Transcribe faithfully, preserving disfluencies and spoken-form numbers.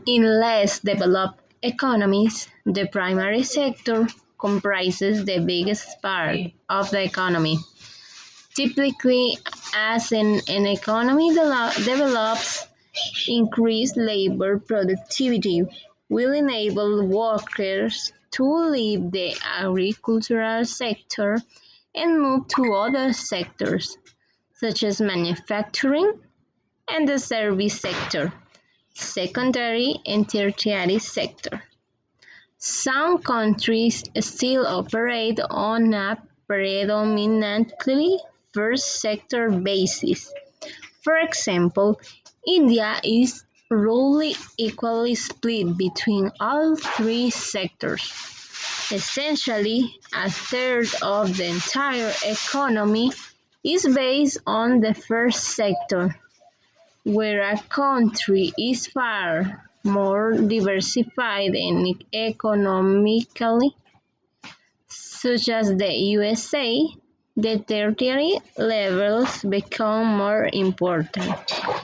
In less developed economies, the primary sector comprises the biggest part of the economy. Typically, as an, an economy de- develops, increased labor productivity will enable workers to leave the agricultural sector and move to other sectors, such as manufacturing and the service sector, secondary and tertiary sector. Some countries still operate on a predominantly first sector basis. For example, India is roughly equally split between all three sectors. Essentially, a third of the entire economy is based on the first sector, where a country is far more diversified and economically, such as the U S A, the tertiary levels become more important.